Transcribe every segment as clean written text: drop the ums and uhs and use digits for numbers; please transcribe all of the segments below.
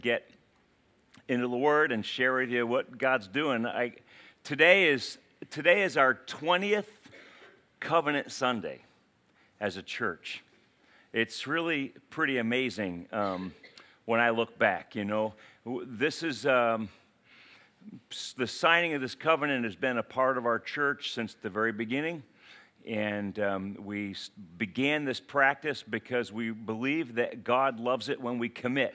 get into the Word and share with you what God's doing. Today is our 20th Covenant Sunday as a church. It's really pretty amazing when I look back. This is the signing of this covenant has been a part of our church since the very beginning. And we began this practice because we believe that God loves it when we commit.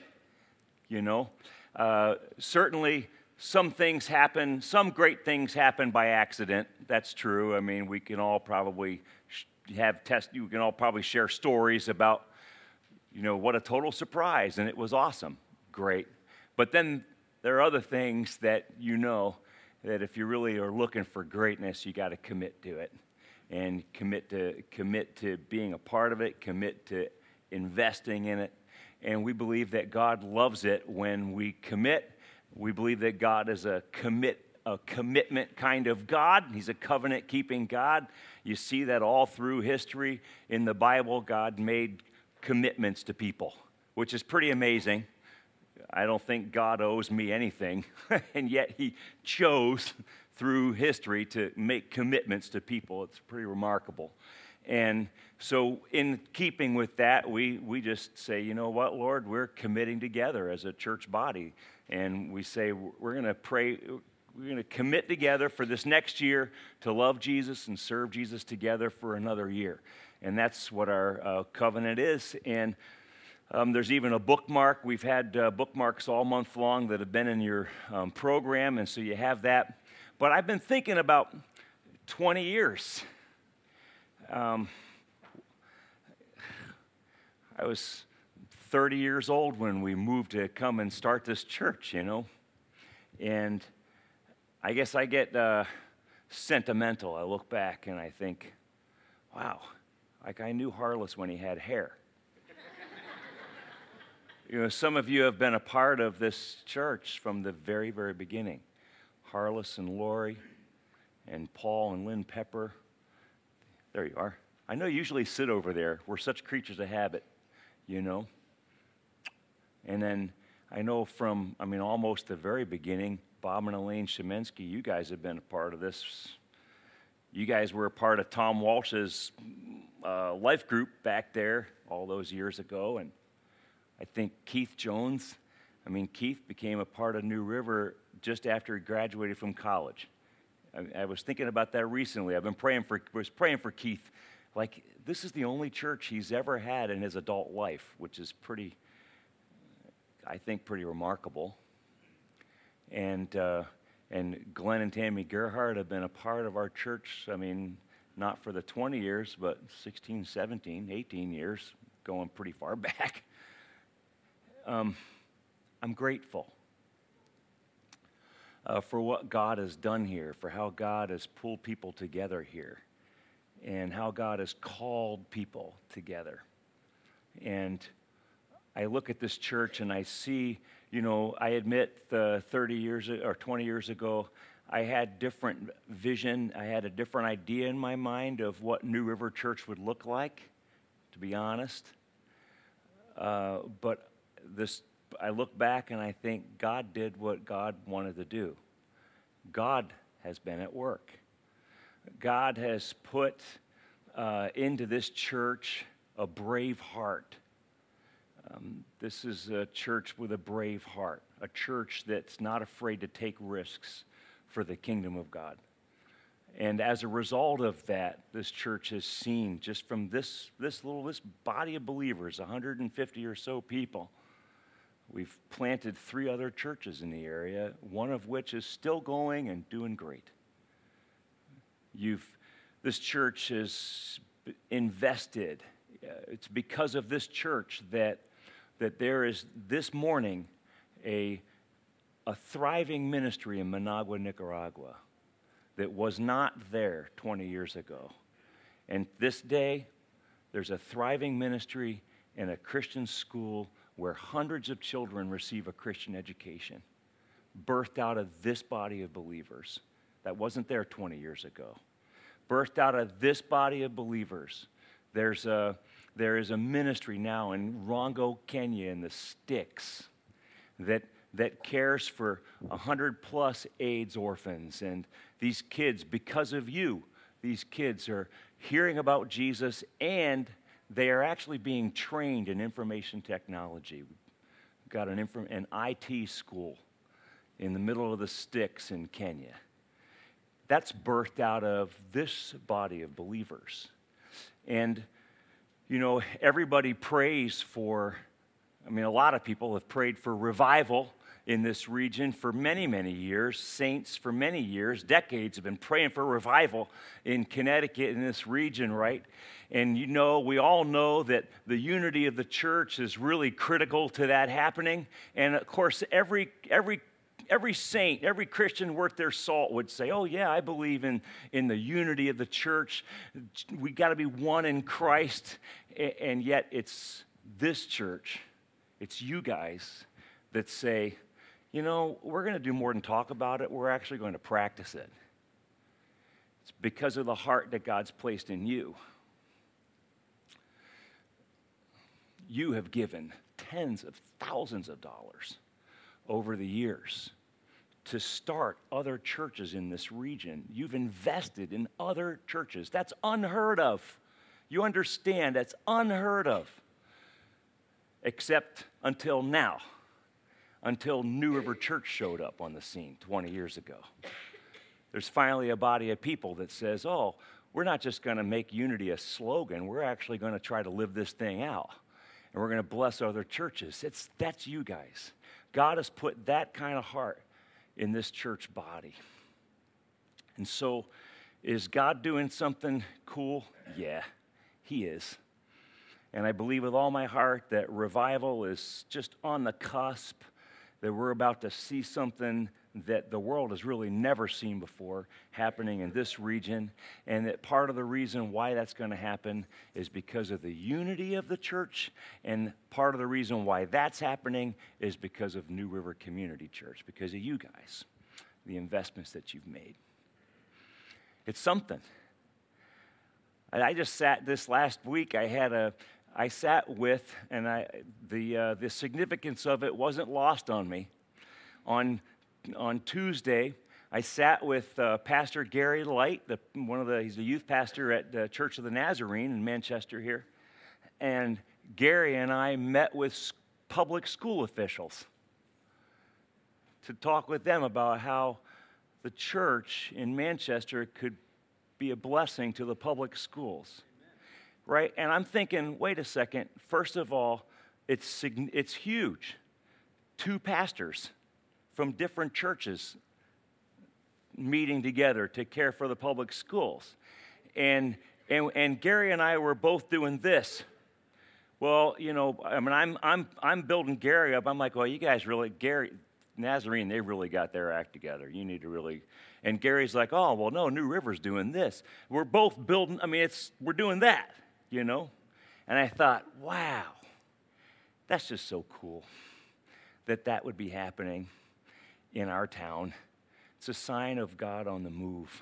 Certainly some things happen, some great things happen by accident. That's true. I mean, we can all probably you can all probably share stories about, what a total surprise, and it was awesome. Great. But then there are other things that that if you really are looking for greatness, you got to commit to it. And commit to being a part of it, commit to investing in it. And we believe that God loves it when we commit. We believe that God is a commitment kind of God. He's a covenant-keeping God. You see that all through history. In the Bible, God made commitments to people, which is pretty amazing. I don't think God owes me anything, and yet He chose through history to make commitments to people. It's pretty remarkable. And so in keeping with that, we just say, you know what, Lord, we're committing together as a church body. And we say we're going to pray, we're going to commit together for this next year to love Jesus and serve Jesus together for another year. And that's what our covenant is. And there's even a bookmark. We've had bookmarks all month long that have been in your program, and so you have that. But I've been thinking about 20 years. I was 30 years old when we moved to come and start this church, And I guess I get sentimental. I look back and I think, wow, like I knew Harless when he had hair. Some of you have been a part of this church from the very, very beginning. Harless and Lori and Paul and Lynn Pepper. There you are. I know you usually sit over there. We're such creatures of habit, And then I know from, almost the very beginning, Bob and Elaine Shemensky, you guys have been a part of this. You guys were a part of Tom Walsh's life group back there all those years ago. And I think Keith Jones, Keith became a part of New River just after he graduated from college. I was thinking about that recently. Was praying for Keith. Like, this is the only church he's ever had in his adult life, which is pretty remarkable. And Glenn and Tammy Gerhardt have been a part of our church, not for the 20 years, but 16, 17, 18 years, going pretty far back. I'm grateful for what God has done here, for how God has pulled people together here, and how God has called people together. And I look at this church and I see, I admit 30 years or 20 years ago, I had different vision. I had a different idea in my mind of what New River Church would look like, to be honest. But I look back and I think God did what God wanted to do. God has been at work. God has put into this church a brave heart. This is a church with a brave heart, a church that's not afraid to take risks for the kingdom of God. And as a result of that, this church has seen, just from this body of believers, 150 or so people, we've planted 3 other churches in the area, one of which is still going and doing great. This church has invested. It's because of this church that there is this morning a thriving ministry in Managua, Nicaragua that was not there 20 years ago. And this day, there's a thriving ministry in a Christian school where hundreds of children receive a Christian education, birthed out of this body of believers that wasn't there 20 years ago. Birthed out of this body of believers, there is a ministry now in Rongo, Kenya, in the sticks that cares for 100+ AIDS orphans. And these kids, because of you, these kids are hearing about Jesus, and they are actually being trained in information technology. We've got an IT school in the middle of the sticks in Kenya. That's birthed out of this body of believers. And, everybody prays for, a lot of people have prayed for revival in this region for many, many years. Saints for many years, decades, have been praying for revival in Connecticut, in this region, right? And we all know that the unity of the church is really critical to that happening. And of course, every saint, every Christian worth their salt would say, oh yeah, I believe in the unity of the church. We got to be one in Christ. And yet it's this church, it's you guys that say, we're going to do more than talk about it. We're actually going to practice it. It's because of the heart that God's placed in you. You have given tens of thousands of dollars over the years to start other churches in this region. You've invested in other churches. That's unheard of. You understand, that's unheard of. Except until now. Until New River Church showed up on the scene 20 years ago. There's finally a body of people that says, oh, we're not just going to make unity a slogan. We're actually going to try to live this thing out. And we're going to bless other churches. That's you guys. God has put that kind of heart in this church body. And so, is God doing something cool? Yeah, He is. And I believe with all my heart that revival is just on the cusp, that we're about to see something that the world has really never seen before happening in this region, and that part of the reason why that's going to happen is because of the unity of the church, and part of the reason why that's happening is because of New River Community Church, because of you guys, the investments that you've made. It's something. I just sat this last week, I sat with, and the significance of it wasn't lost on me. On Tuesday, I sat with Pastor Gary Light, he's a youth pastor at the Church of the Nazarene in Manchester here. And Gary and I met with public school officials to talk with them about how the church in Manchester could be a blessing to the public schools. Right? And I'm thinking, wait a second. First of all, it's huge. 2 pastors from different churches meeting together to care for the public schools. And Gary and I were both doing this. Well, I'm building Gary up. I'm like, well, you guys really, Gary, Nazarene, they really got their act together. You need to really, and Gary's like, oh, well, no, New River's doing this. We're both building, we're doing that. And I thought, wow, that's just so cool that would be happening in our town. It's a sign of God on the move.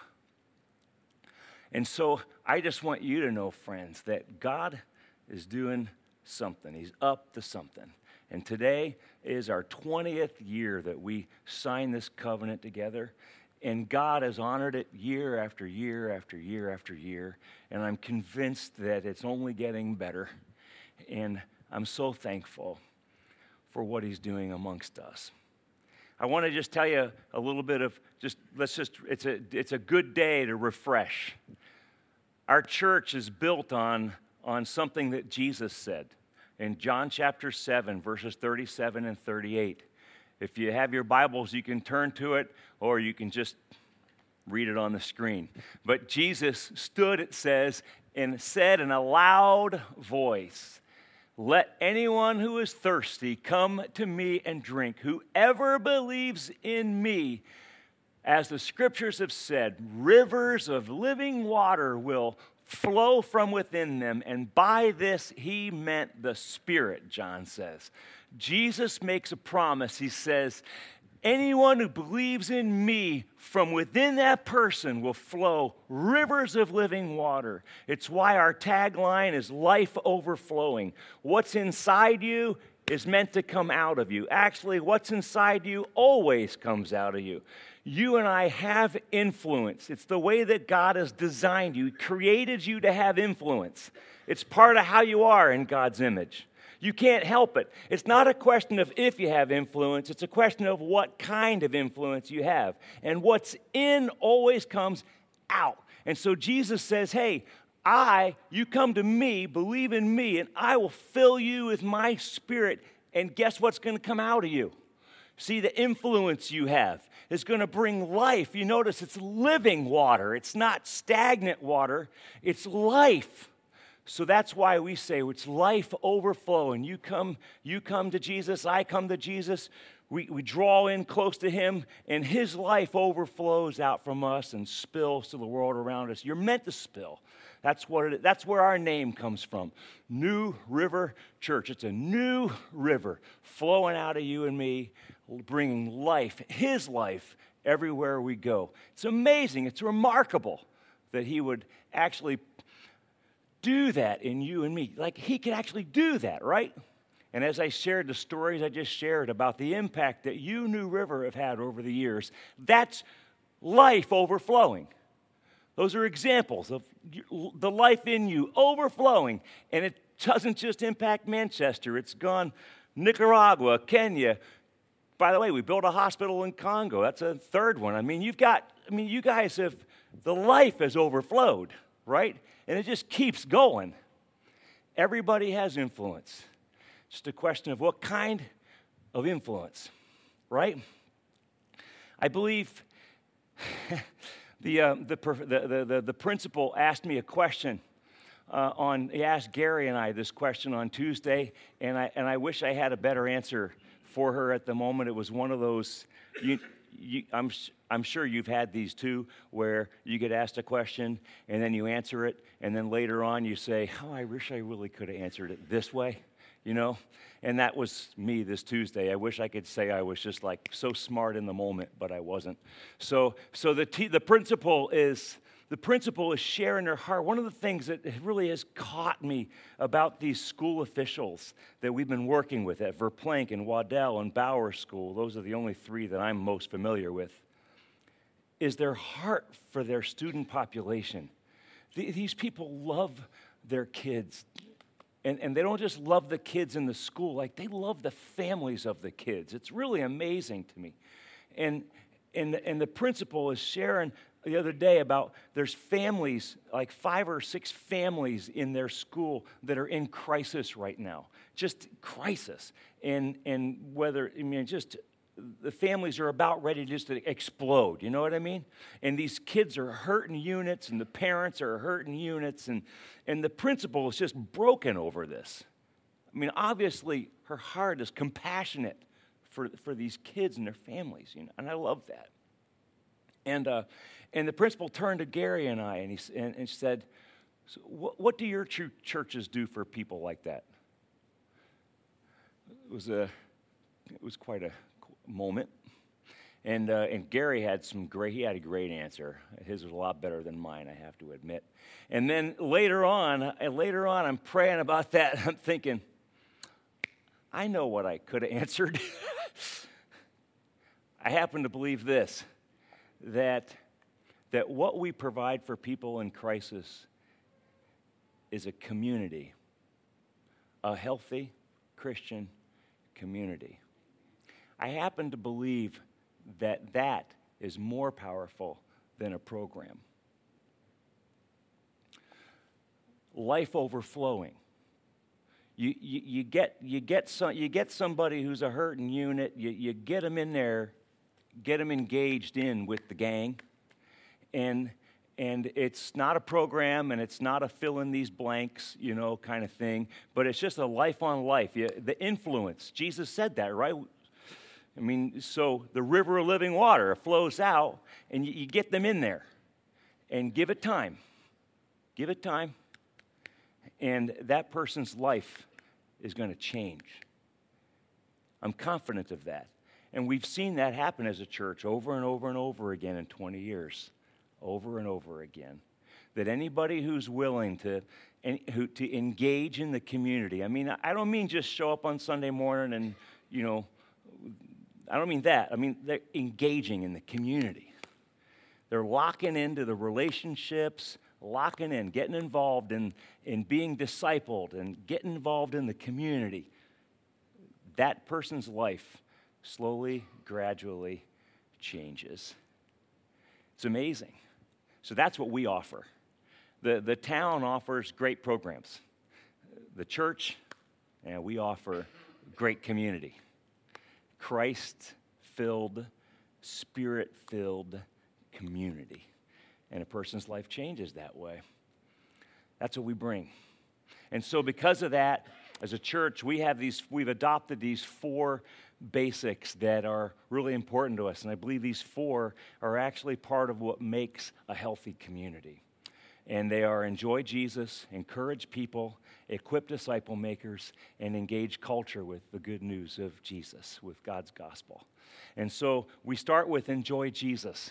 And so I just want you to know, friends, that God is doing something. He's up to something. And today is our 20th year that we signed this covenant together. And God has honored it year after year after year after year. And I'm convinced that it's only getting better. And I'm so thankful for what He's doing amongst us. I want to just tell you a little bit of it's a good day to refresh. Our church is built on something that Jesus said in John chapter 7, verses 37 and 38. If you have your Bibles, you can turn to it, or you can just read it on the screen. But Jesus stood, it says, and said in a loud voice, "Let anyone who is thirsty come to me and drink. Whoever believes in me, as the scriptures have said, rivers of living water will flow from within them." And by this he meant the Spirit, John says. Jesus makes a promise. He says, anyone who believes in me, from within that person will flow rivers of living water. It's why our tagline is life overflowing. What's inside you is meant to come out of you. Actually, what's inside you always comes out of you. You and I have influence. It's the way that God has designed you. He created you to have influence. It's part of how you are in God's image. You can't help it. It's not a question of if you have influence. It's a question of what kind of influence you have. And what's in always comes out. And so Jesus says, hey, you come to me, believe in me, and I will fill you with my Spirit. And guess what's going to come out of you? See, the influence you have is going to bring life. You notice it's living water. It's not stagnant water. It's life. So that's why we say it's life overflowing. You come to Jesus, I come to Jesus. We draw in close to him, and his life overflows out from us and spills to the world around us. You're meant to spill. That's where our name comes from. New River Church. It's a new river flowing out of you and me, bringing life, his life, everywhere we go. It's amazing. It's remarkable that he would actually do that in you and me. Like, he could actually do that, right? And as I shared the stories I just shared about the impact that you, New River, have had over the years, that's life overflowing. Those are examples of the life in you overflowing. And it doesn't just impact Manchester. It's gone Nicaragua, Kenya. By the way, we built a hospital in Congo. That's a third one. You guys have, the life has overflowed, right? And it just keeps going. Everybody has influence. Just a question of what kind of influence, right? I believe the principal asked me a question he asked Gary and I this question on Tuesday, and I wish I had a better answer for her at the moment. It was one of those, I'm sure you've had these too, where you get asked a question and then you answer it, and then later on you say, oh, I wish I really could have answered it this way, And that was me this Tuesday. I wish I could say I was just like so smart in the moment, but I wasn't. So the principal is sharing her heart. One of the things that really has caught me about these school officials that we've been working with at Verplank and Waddell and Bauer School, those are the only three that I'm most familiar with, is their heart for their student population. These people love their kids. And they don't just love the kids in the school, like they love the families of the kids. It's really amazing to me. And the principal is sharing the other day about there's families, like 5 or 6 families in their school that are in crisis right now. Just crisis. And just the families are about ready just to explode, you know what I mean? And these kids are hurting units, and the parents are hurting units, and the principal is just broken over this. Obviously, her heart is compassionate for these kids and their families, and I love that. And the principal turned to Gary and I, and said, so what do your churches do for people like that? It was quite a moment, and Gary had a great answer. His was a lot better than mine, I have to admit. And then later on, I'm praying about that. I'm thinking, I know what I could have answered. I happen to believe this, that what we provide for people in crisis is a community, a healthy Christian community. I happen to believe that is more powerful than a program. Life overflowing. You get somebody who's a hurting unit. You get them in there, get them engaged in with the gang, and it's not a program, and it's not a fill in these blanks, kind of thing. But it's just a life on life. The influence. Jesus said that, right? So the river of living water flows out, and you get them in there, and give it time. Give it time, and that person's life is going to change. I'm confident of that. And we've seen that happen as a church over and over and over again in 20 years, over and over again. That anybody who's willing to and to engage in the community. I mean, I don't mean just show up on Sunday morning and, I don't mean that. I mean, they're engaging in the community. They're locking into the relationships, locking in, getting involved in being discipled and getting involved in the community. That person's life slowly, gradually changes. It's amazing. So that's what we offer. The town offers great programs. The church, we offer great community. Christ-filled, Spirit-filled community. And a person's life changes that way. That's what we bring. And so because of that, as a church, we've adopted these 4 basics that are really important to us. And I believe these 4 are actually part of what makes a healthy community. And they are enjoy Jesus, encourage people, equip disciple makers, and engage culture with the good news of Jesus, with God's gospel. And so we start with enjoy Jesus.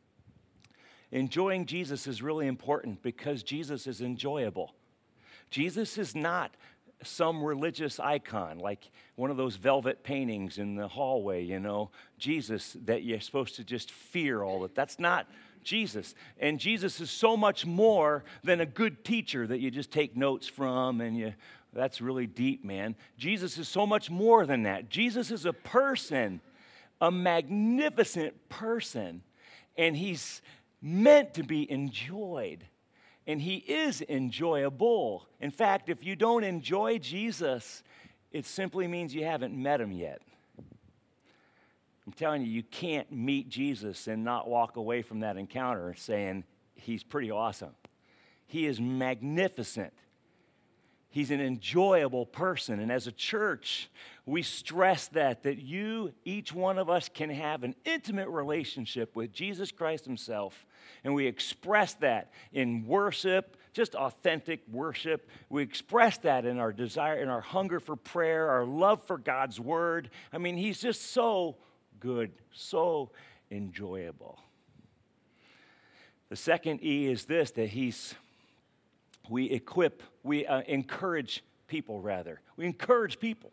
Enjoying Jesus is really important because Jesus is enjoyable. Jesus is not some religious icon, like one of those velvet paintings in the hallway, Jesus that you're supposed to just fear all that. That's not Jesus. And Jesus is so much more than a good teacher that you just take notes from and that's really deep, man. Jesus is so much more than that. Jesus is a person, a magnificent person, and he's meant to be enjoyed. And he is enjoyable. In fact, if you don't enjoy Jesus, it simply means you haven't met him yet. I'm telling you, you can't meet Jesus and not walk away from that encounter saying, he's pretty awesome. He is magnificent. He's an enjoyable person. And as a church, we stress that each one of us can have an intimate relationship with Jesus Christ himself. And we express that in worship, just authentic worship. We express that in our desire, in our hunger for prayer, our love for God's word. I mean, he's just so good, so enjoyable. The second E is this, that we encourage people, rather. We encourage people.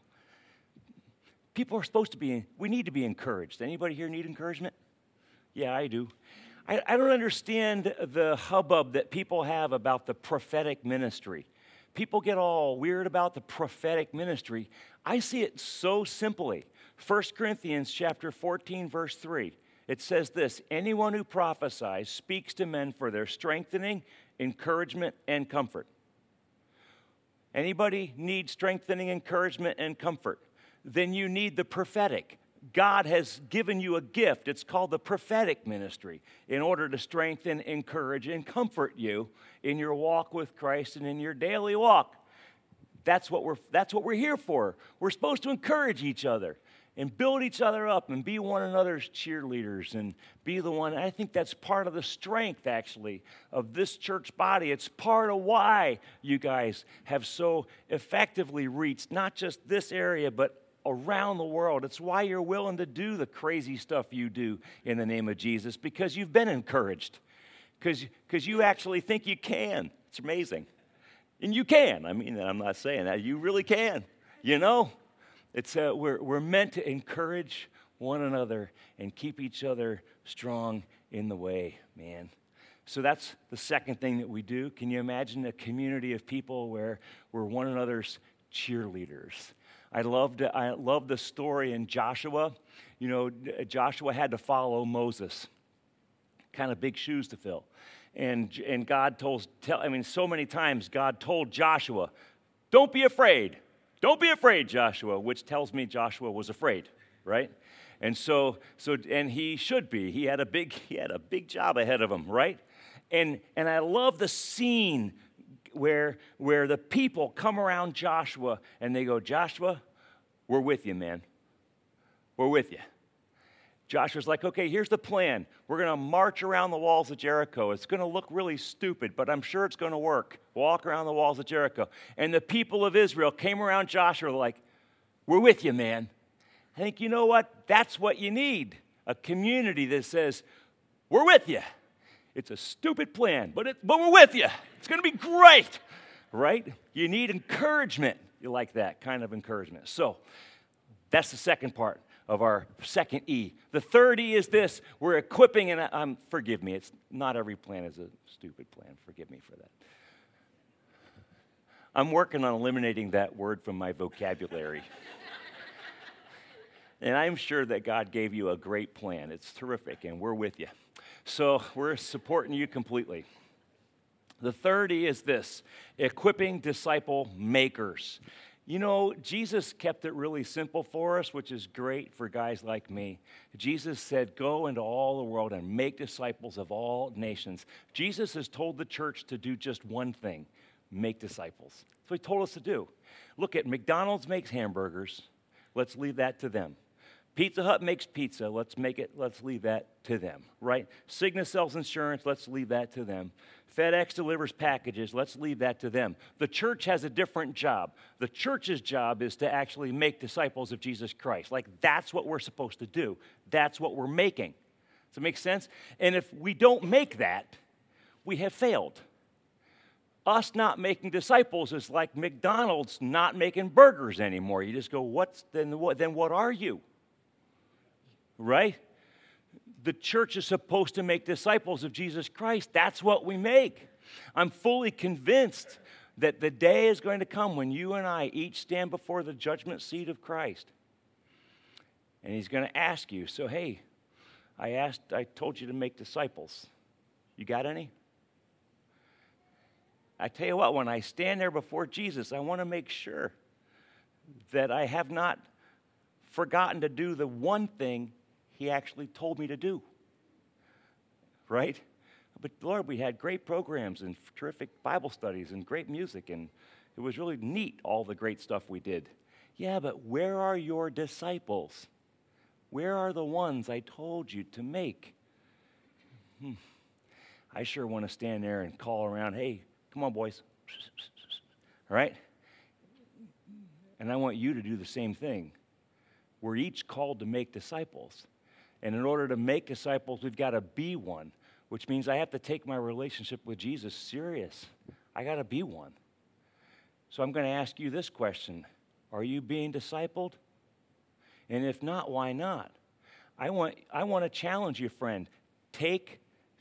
People are supposed to we need to be encouraged. Anybody here need encouragement? Yeah, I do. I don't understand the hubbub that people have about the prophetic ministry. People get all weird about the prophetic ministry. I see it so simply. 1 Corinthians chapter 14, verse 3. It says this, anyone who prophesies speaks to men for their strengthening, encouragement, and comfort. Anybody need strengthening, encouragement, and comfort? Then you need the prophetic. God has given you a gift. It's called the prophetic ministry in order to strengthen, encourage, and comfort you in your walk with Christ and in your daily walk. That's what we're here for. We're supposed to encourage each other and build each other up and be one another's cheerleaders and be the one. I think that's part of the strength, actually, of this church body. It's part of why you guys have so effectively reached not just this area, but around the world. It's why you're willing to do the crazy stuff you do in the name of Jesus, because you've been encouraged, because you actually think you can. It's amazing. And you can. I mean, I'm not saying that. You really can. It's we're meant to encourage one another and keep each other strong in the way, man. So that's the second thing that we do. Can you imagine a community of people where we're one another's cheerleaders? I love the story in Joshua. Joshua had to follow Moses. Kind of big shoes to fill. And God so many times God told Joshua, don't be afraid. Don't be afraid, Joshua, which tells me Joshua was afraid, right? And and he should be. He had a big job ahead of him, right? And I love the scene where the people come around Joshua and they go, Joshua, we're with you, man. We're with you. Joshua's like, okay, here's the plan. We're going to march around the walls of Jericho. It's going to look really stupid, but I'm sure it's going to work. Walk around the walls of Jericho. And the people of Israel came around Joshua like, we're with you, man. I think, you know what? That's what you need. A community that says, we're with you. It's a stupid plan, but we're with you. It's going to be great. right? You need encouragement. You like that kind of encouragement. So that's the second part of our second E. The third E is this. We're equipping, and forgive me, it's not every plan is a stupid plan. Forgive me for that. I'm working on eliminating that word from my vocabulary. And I'm sure that God gave you a great plan. It's terrific, and we're with you. So we're supporting you completely. The third E is this, equipping disciple makers. You know, Jesus kept it really simple for us, which is great for guys like me. Jesus said, go into all the world and make disciples of all nations. Jesus has told the church to do just one thing, make disciples. That's what he told us to do. Look at McDonald's makes hamburgers. Let's leave that to them. Pizza Hut makes pizza. Let's leave that to them, right? Cigna sells insurance. Let's leave that to them. FedEx delivers packages. Let's leave that to them. The church has a different job. The church's job is to actually make disciples of Jesus Christ. Like, that's what we're supposed to do. That's what we're making. Does it make sense? And if we don't make that, we have failed. Us not making disciples is like McDonald's not making burgers anymore. You just go, then what are you? Right? The church is supposed to make disciples of Jesus Christ. That's what we make. I'm fully convinced that the day is going to come when you and I each stand before the judgment seat of Christ. And he's going to ask you, so hey, I told you to make disciples. You got any? I tell you what, when I stand there before Jesus, I want to make sure that I have not forgotten to do the one thing he actually told me to do, right? But Lord, we had great programs and terrific Bible studies and great music, and it was really neat, all the great stuff we did. Yeah, but where are your disciples? Where are the ones I told you to make? I sure want to stand there and call around, hey, come on, boys, all right? And I want you to do the same thing. We're each called to make disciples. And in order to make disciples, we've got to be one, which means I have to take my relationship with Jesus serious. I got to be one. So I'm going to ask you this question. Are you being discipled? And if not, why not? I want to challenge you, friend. Take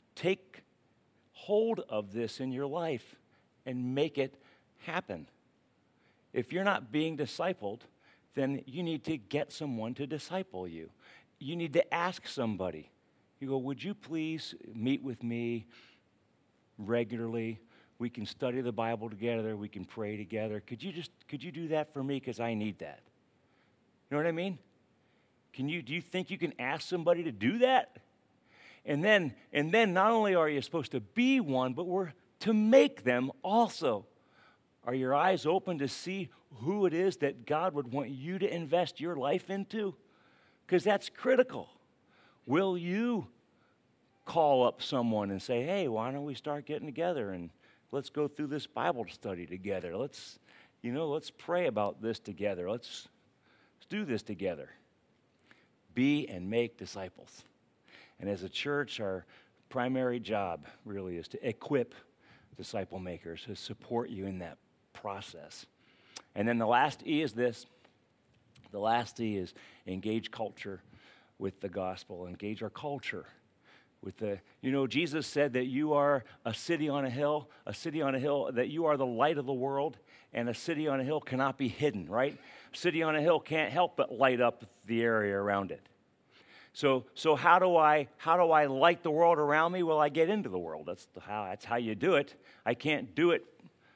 hold of this in your life and make it happen. If you're not being discipled, then you need to get someone to disciple you. You need to ask somebody. You go, would you please meet with me regularly? We can study the Bible together. We can pray together. Could you do that for me? Because I need that. You know what I mean? Do you think you can ask somebody to do that? And then not only are you supposed to be one, but we're to make them also. Are your eyes open to see who it is that God would want you to invest your life into? Because that's critical. Will you call up someone and say, hey, why don't we start getting together and let's go through this Bible study together. Let's pray about this together. Let's do this together. Be and make disciples. And as a church, our primary job really is to equip disciple makers, to support you in that process. And then the last E is this. The last E is engage culture with the gospel. Engage our culture with Jesus said that you are a city on a hill, that you are the light of the world, and a city on a hill cannot be hidden, right? A city on a hill can't help but light up the area around it. So how do I light the world around me? Well, I get into the world. That's how you do it. I can't do it.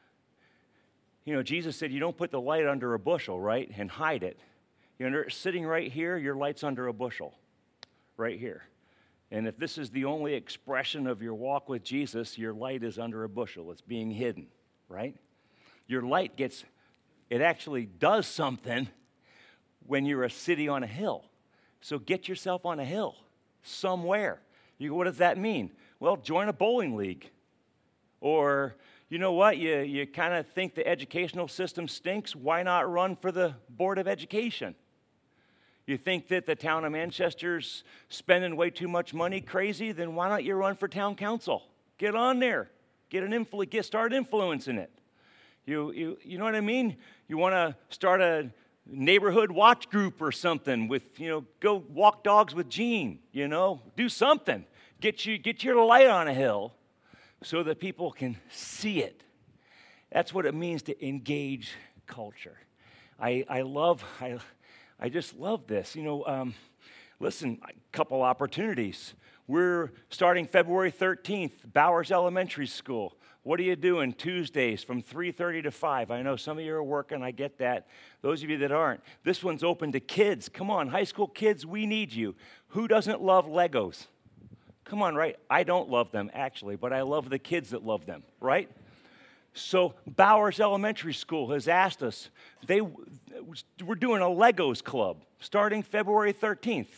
Jesus said you don't put the light under a bushel, right, and hide it. Sitting right here, your light's under a bushel, right here. And if this is the only expression of your walk with Jesus, your light is under a bushel. It's being hidden, right? Your light it actually does something when you're a city on a hill. So get yourself on a hill somewhere. You go, what does that mean? Well, join a bowling league. Or, you know what, you kind of think the educational system stinks. Why not run for the Board of Education? You think that the town of Manchester's spending way too much money crazy? Then why don't you run for town council? Get on there. Start influencing it. You know what I mean? You want to start a neighborhood watch group or something with, go walk dogs with Gene, do something. Get your light on a hill so that people can see it. That's what it means to engage culture. I just love this. Listen, a couple opportunities. We're starting February 13th, Bowers Elementary School. What are you doing Tuesdays from 3:30 to 5? I know some of you are working, I get that. Those of you that aren't, this one's open to kids. Come on, high school kids, we need you. Who doesn't love Legos? Come on, right? I don't love them, actually, but I love the kids that love them, right? So Bowers Elementary School has asked us, we're doing a Legos club starting February 13th.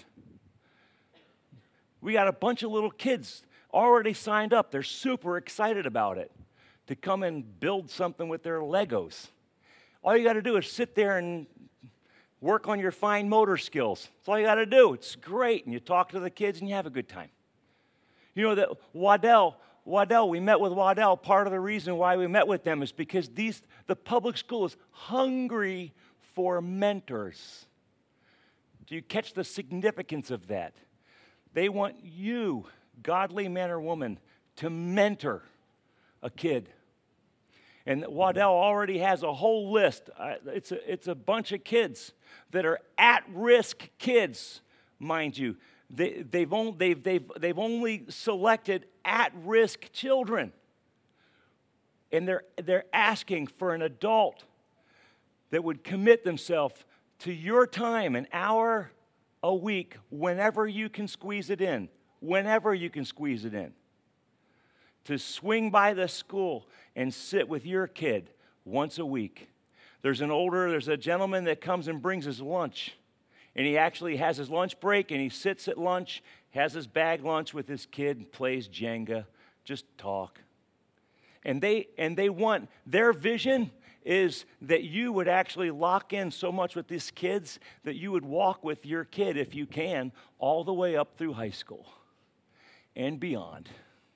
We got a bunch of little kids already signed up. They're super excited about it, to come and build something with their Legos. All you got to do is sit there and work on your fine motor skills. That's all you got to do. It's great. And you talk to the kids and you have a good time. You know that Waddell, we met with Waddell. Part of the reason why we met with them is because the public school is hungry for mentors. Do you catch the significance of that? They want you, godly man or woman, to mentor a kid. And Waddell already has a whole list. It's a bunch of kids that are at-risk kids, mind you. They've only selected at-risk children. And they're asking for an adult that would commit themselves to your time, an hour a week, whenever you can squeeze it in. Whenever you can squeeze it in. To swing by the school and sit with your kid once a week. There's a gentleman that comes and brings his lunch. And he actually has his lunch break, and he sits at lunch, has his bag lunch with his kid, and plays Jenga, just talk. And they want, their vision is that you would actually lock in so much with these kids that you would walk with your kid, if you can, all the way up through high school and beyond.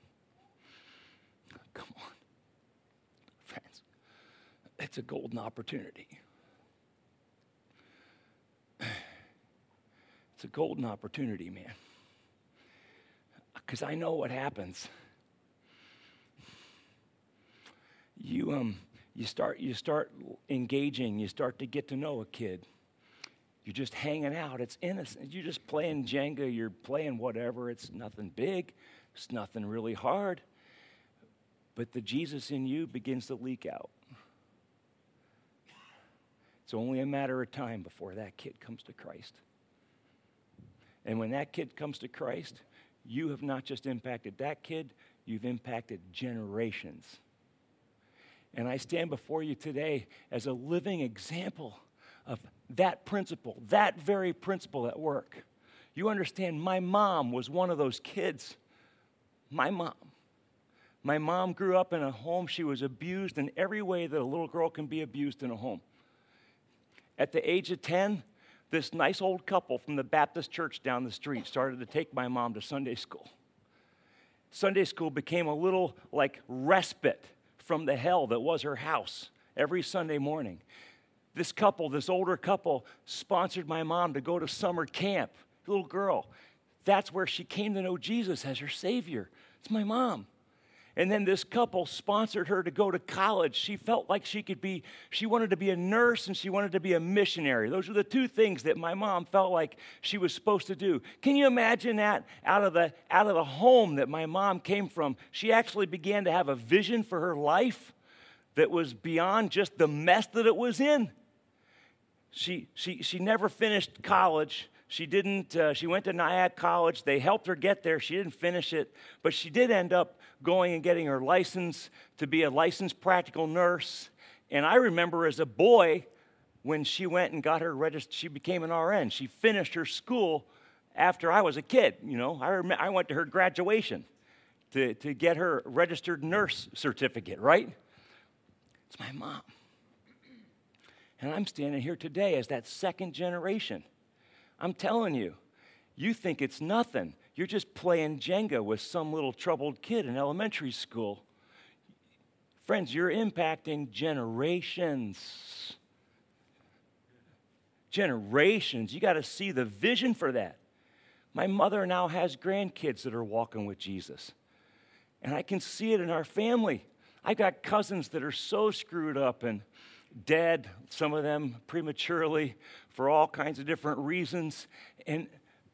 Come on. Friends, it's a golden opportunity. It's a golden opportunity, man. Because I know what happens. You start engaging, you start to get to know a kid. You're just hanging out. It's innocent. You're just playing Jenga. You're playing whatever. It's nothing big. It's nothing really hard. But the Jesus in you begins to leak out. It's only a matter of time before that kid comes to Christ. And when that kid comes to Christ, you have not just impacted that kid, you've impacted generations. And I stand before you today as a living example of that principle, that very principle at work. You understand, my mom was one of those kids. My mom grew up in a home. She was abused in every way that a little girl can be abused in a home. At the age of 10, this nice old couple from the Baptist church down the street started to take my mom to Sunday school. Sunday school became a little like respite from the hell that was her house every Sunday morning. This older couple, sponsored my mom to go to summer camp. Little girl. That's where she came to know Jesus as her Savior. It's my mom. And then this couple sponsored her to go to college. She felt like she wanted to be a nurse and she wanted to be a missionary. Those are the two things that my mom felt like she was supposed to do. Can you imagine that? Out of the home that my mom came from, she actually began to have a vision for her life that was beyond just the mess that it was in. She never finished college. She went to Nyack College. They helped her get there. She didn't finish it, but she did end up going and getting her license to be a licensed practical nurse. And I remember as a boy, when she went and got her registered, she became an RN. She finished her school after I was a kid. I went to her graduation to get her registered nurse certificate, right? It's my mom. And I'm standing here today as that second generation. I'm telling you, you think it's nothing. You're just playing Jenga with some little troubled kid in elementary school. Friends, you're impacting generations. Generations. You got to see the vision for that. My mother now has grandkids that are walking with Jesus. And I can see it in our family. I've got cousins that are so screwed up and dead, some of them prematurely for all kinds of different reasons. And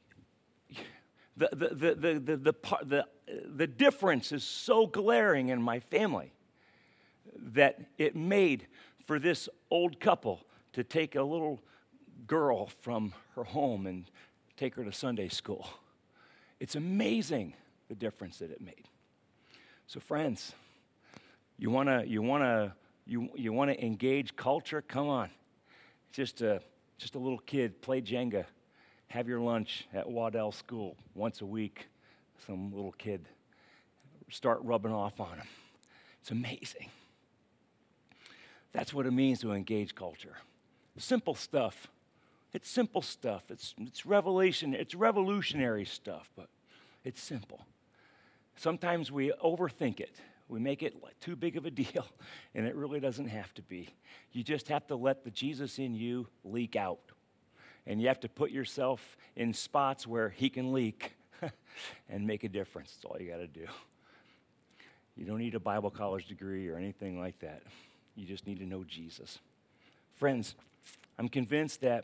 the difference is so glaring in my family that it made for this old couple to take a little girl from her home and take her to Sunday school. It's amazing the difference that it made. So friends, you want to engage culture? Come on. Just a little kid, play Jenga. Have your lunch at Waddell School once a week. Some little kid, start rubbing off on him. It's amazing. That's what it means to engage culture. Simple stuff. It's simple stuff. It's revelation. It's revolutionary stuff, but it's simple. Sometimes we overthink it. We make it too big of a deal, and it really doesn't have to be. You just have to let the Jesus in you leak out. And you have to put yourself in spots where he can leak and make a difference. That's all you got to do. You don't need a Bible college degree or anything like that. You just need to know Jesus. Friends, I'm convinced that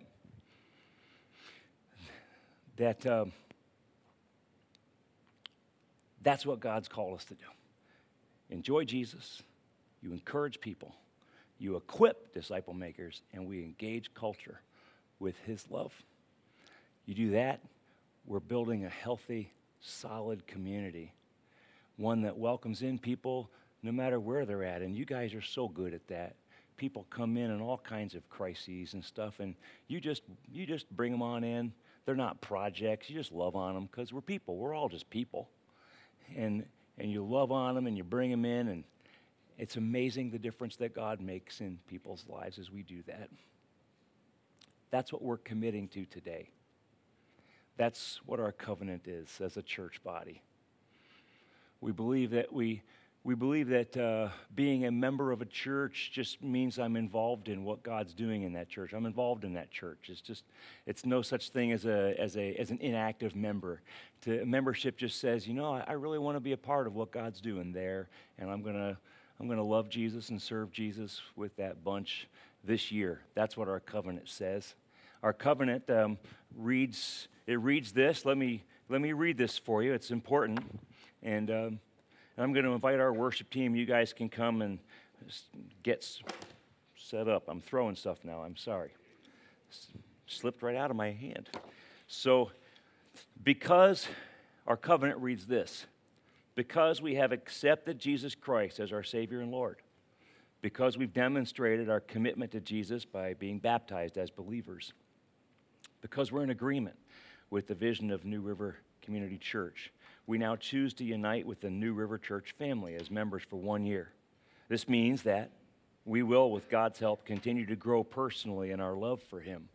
that's what God's called us to do. Enjoy Jesus, you encourage people, you equip disciple makers, and we engage culture with his love. You do that, we're building a healthy, solid community, one that welcomes in people no matter where they're at, and you guys are so good at that. People come in all kinds of crises and stuff, and you just bring them on in. They're not projects. You just love on them because we're people. We're all just people. And you love on them and you bring them in, and it's amazing the difference that God makes in people's lives as we do that. That's what we're committing to today. That's what our covenant is as a church body. We believe that being a member of a church just means I'm involved in what God's doing in that church. I'm involved in that church. It's no such thing as an inactive member. Membership just says, I really want to be a part of what God's doing there, and I'm gonna love Jesus and serve Jesus with that bunch this year. That's what our covenant says. Our covenant reads this. Let me read this for you. It's important, and I'm going to invite our worship team. You guys can come and get set up. I'm throwing stuff now. I'm sorry. Slipped right out of my hand. So, because our covenant reads this, because we have accepted Jesus Christ as our Savior and Lord, because we've demonstrated our commitment to Jesus by being baptized as believers, because we're in agreement with the vision of New River Community Church, we now choose to unite with the New River Church family as members for 1 year. This means that we will, with God's help, continue to grow personally in our love for him.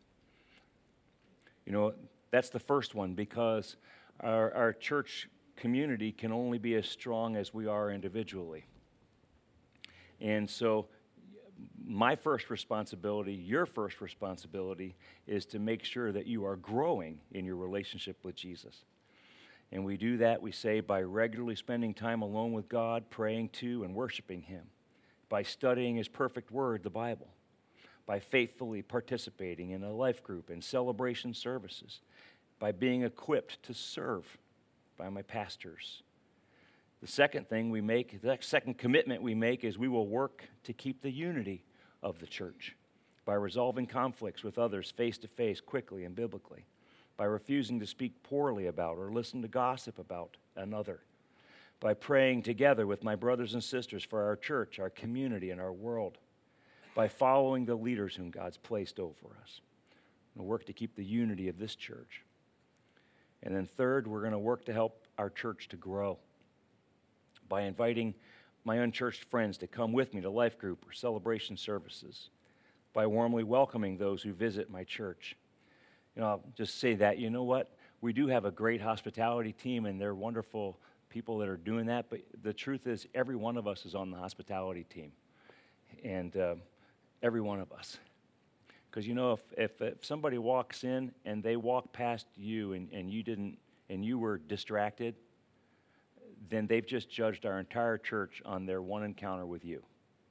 That's the first one, because our church community can only be as strong as we are individually. And so my first responsibility, your first responsibility, is to make sure that you are growing in your relationship with Jesus. And we do that, we say, by regularly spending time alone with God, praying to and worshiping him, by studying his perfect word, the Bible, by faithfully participating in a life group and celebration services, by being equipped to serve by my pastors. The second commitment we make is we will work to keep the unity of the church by resolving conflicts with others face to face quickly and biblically, by refusing to speak poorly about or listen to gossip about another, by praying together with my brothers and sisters for our church, our community, and our world, by following the leaders whom God's placed over us. We'll work to keep the unity of this church. And then third, we're going to work to help our church to grow by inviting my unchurched friends to come with me to life group or celebration services, by warmly welcoming those who visit my church. I'll just say that, we do have a great hospitality team, and they're wonderful people that are doing that, but the truth is every one of us is on the hospitality team, and every one of us. Because if somebody walks in and they walk past you and you didn't, and you were distracted, then they've just judged our entire church on their one encounter with you.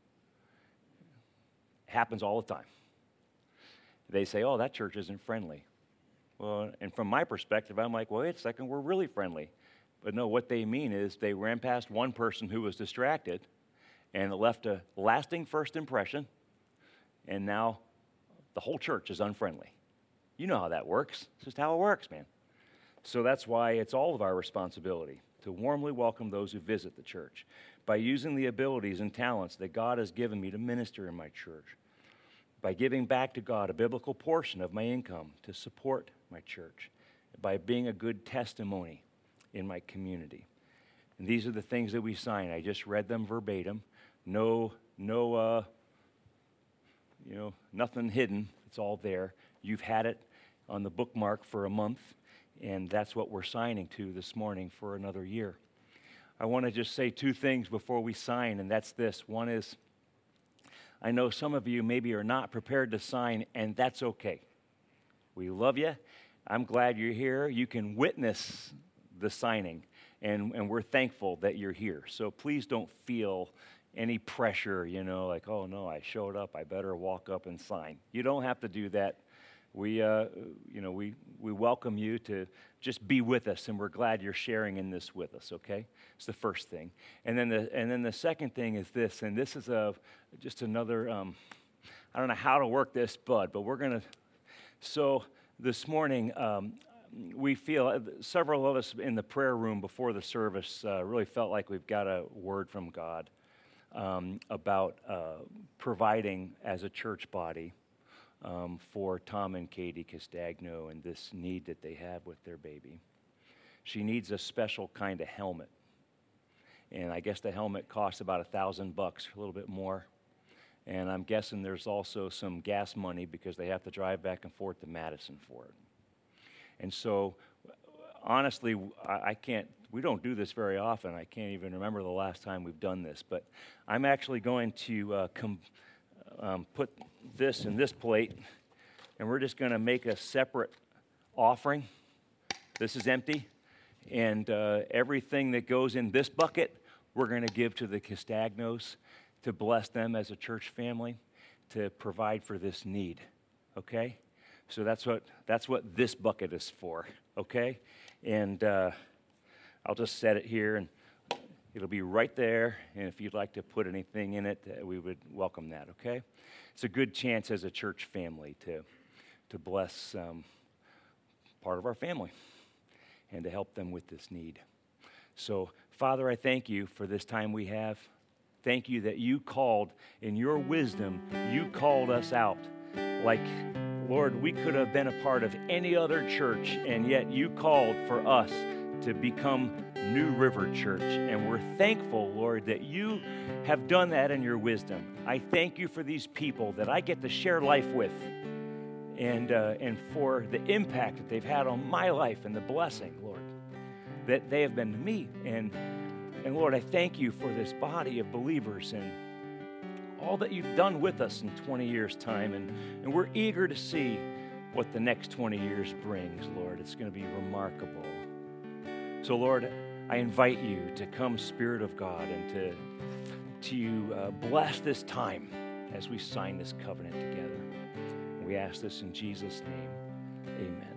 It happens all the time. They say, oh, that church isn't friendly. Well, and from my perspective, I'm like, well, wait a second, we're really friendly. But no, what they mean is they ran past one person who was distracted, and it left a lasting first impression, and now the whole church is unfriendly. You know how that works. It's just how it works, man. So that's why it's all of our responsibility to warmly welcome those who visit the church by using the abilities and talents that God has given me to minister in my church, by giving back to God a biblical portion of my income to support my church, by being a good testimony in my community. And these are the things that we sign. I just read them verbatim. Nothing hidden. It's all there. You've had it on the bookmark for a month, and that's what we're signing to this morning for another year. I want to just say two things before we sign, and that's this. One is, I know some of you maybe are not prepared to sign, and that's okay. We love you. I'm glad you're here. You can witness the signing, and we're thankful that you're here. So please don't feel any pressure, like, oh no, I showed up, I better walk up and sign. You don't have to do that. We welcome you to just be with us, and we're glad you're sharing in this with us. Okay, it's the first thing, and then the second thing is this, and this is just another. I don't know how to work this, but we're gonna. So this morning, we feel several of us in the prayer room before the service really felt like we've got a word from God about providing as a church body for Tom and Katie Castagno and this need that they have with their baby. She needs a special kind of helmet, and I guess the helmet costs about $1,000, a little bit more. And I'm guessing there's also some gas money because they have to drive back and forth to Madison for it. And so, honestly, we don't do this very often. I can't even remember the last time we've done this. But I'm actually going to put this in this plate, and we're just going to make a separate offering. This is empty. And everything that goes in this bucket, we're going to give to the Castagnos to bless them as a church family, to provide for this need. Okay? So that's what this bucket is for, okay? And I'll just set it here, and it'll be right there. And if you'd like to put anything in it, we would welcome that, okay? It's a good chance as a church family to bless part of our family and to help them with this need. So, Father, I thank you for this time we have. Thank you that you called, in your wisdom, you called us out. Like, Lord, we could have been a part of any other church, and yet you called for us to become New River Church. And we're thankful, Lord, that you have done that in your wisdom. I thank you for these people that I get to share life with, and for the impact that they've had on my life and the blessing, Lord, that they have been to me. And Lord, I thank you for this body of believers and all that you've done with us in 20 years' time. And we're eager to see what the next 20 years brings, Lord. It's going to be remarkable. So, Lord, I invite you to come, Spirit of God, and to bless this time as we sign this covenant together. We ask this in Jesus' name. Amen.